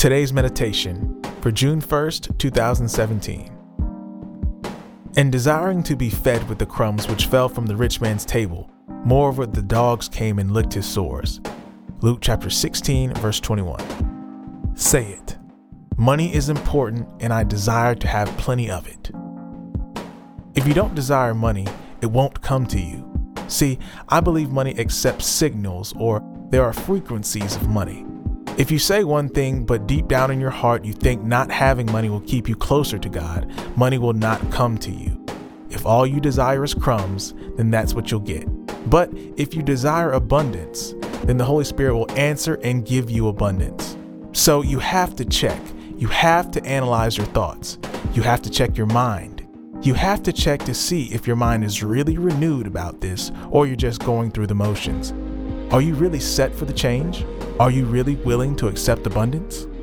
Today's meditation for June 1st, 2017. And desiring to be fed with the crumbs which fell from the rich man's table, moreover the dogs came and licked his sores. Luke chapter 16, verse 21. Say it. Money is important and I desire to have plenty of it. If you don't desire money, it won't come to you. See, I believe money accepts signals, or there are frequencies of money. If you say one thing, but deep down in your heart you think not having money will keep you closer to God, money will not come to you. If all you desire is crumbs, then that's what you'll get. But if you desire abundance, then the Holy Spirit will answer and give you abundance. So you have to check. You have to analyze your thoughts. You have to check your mind. You have to check to see if your mind is really renewed about this, or you're just going through the motions. Are you really set for the change? Are you really willing to accept abundance?